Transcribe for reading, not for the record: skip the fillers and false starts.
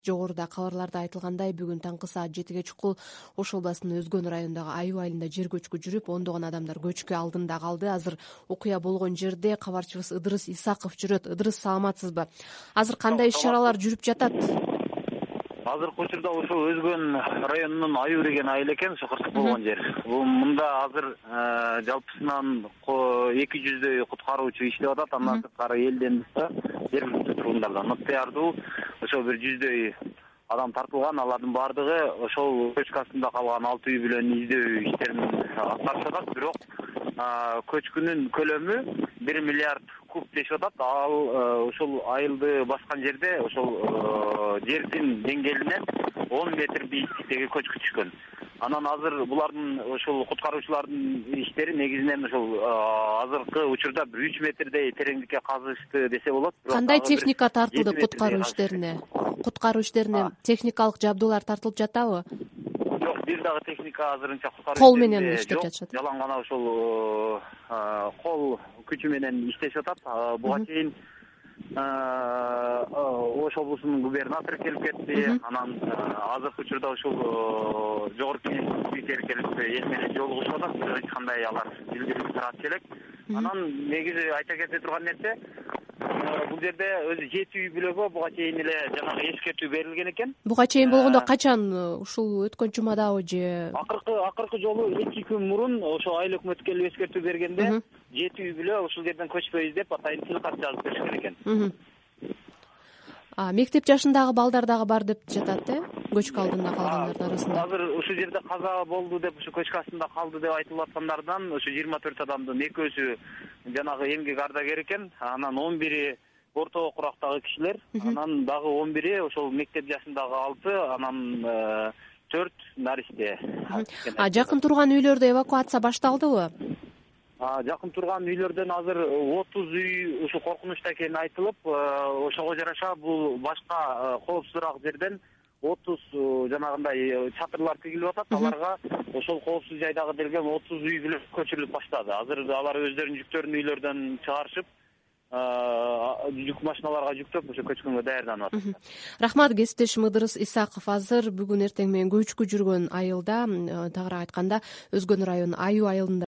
Жогоруда кабарларда айтылгандай, бүгүн таңкы саат 7 чукул Ош областынын Өзгөн районундагы Аюу айылында жер көчкү жүрүп, ондогон адамдар көчкү алдында калды. Азыр окуя болгон жерде кабарчыбыз Ыдырыс Исаков жүрөт. Ыдырыс, саламатсызбы? Азыр кандай иш-чаралар жүрүп жатат? Азыркы учурда ошо Өзгөн районунун Аюу деген айыл экен, ошо кырсык болгон жер. Мында азыр жалпысынан 200дөй куткаруучу иштеп атат. Андан сырткары элден жергиликтүү тургундардан ыкты ардуу ошо бир 100дөй адам тартылган. Алардын баардыгы ошол көчкү калган 6 үй менен издөө иштерин аткарып атат. Бирок көчкүнүн көлөмү 1 миллиард куб дешип атат. Ал ошол айылды баскан жерде ошол жердин деңгээлинен 10 метр бийиктиктеги көчкү түшкөн. Анан азыр булардын ошол куткаруучулардын иштери негизинен ошол азыркы учурда 3 метрдей тереңдикке казышты десе болот. Кандай техника тартылды куткаруу иштерине? Куткаруу иштерине техникалык жабдуулар тартылып жатабы? Жок, бир дагы техника азырынча куткаруу кол менен иштеп жатышат. Жалаң гана ошол кол күчү менен иштешип атат. Буга чейин Ош облусунун губернатору келип кетти. Анан азыркы учурда ушул жогорку кеңештин спикери келип эл менен жолугушуп атат. Эч кандай алар илгириlik таратып элек. Анан негизи айта кете турган нерсе, бул жерде өзү 7 үй бүлөгө буга чейин эле жанагы эскертүү берилген экен. Буга чейин болгондо качан? Ушул өткөн жумадабы же? Акыркы жолу 2 күн мурун ошо айыл өкмөтү келип эскертүү бергенде 7 үй бүлө ушул жерден көчпөйбүз деп атайын тилкат жазып беришкен экен. Мектеп жашындагы балдар дагы бар деп жатат, көчкү алдында калгандардын арасында. Азыр ушул жерде каза болду деп, ушу көчкү астында калды деп айтылып аткандардан ушу 24 адамдын 2-өсү жанагы эмгек ардагер экен. Анан 11 орто курактагы кишилер, анан дагы 11 ошол мектеп жашындагы 6, анан 4 наристе. Жакын турган үйлөрдө эвакуация башталдыбы? Жакын турган үйлөрдөн азыр 30 үй ушу коркунучта экени айтылып, ошого жараша бул башка коопсузураак жерден 30 жанагындай чатырлар тигилип атат. Аларга ошол коопсуз жайдагы делген 30 үй бүлө көчүрүлүп баштады. Азыр алар өздөрүнүн жүктөрүн үйлөрдөн чыгарышып, жүк машиналарга жүктөп ошо көчкөнгө даярданып атат. Рахмат, кесиптешим Ыдырыс Исаков. Азыр бүгүн эртең менен көчкү жүргөн айылда, тагыраак айтканда Өзгөн районунун Аюу айылында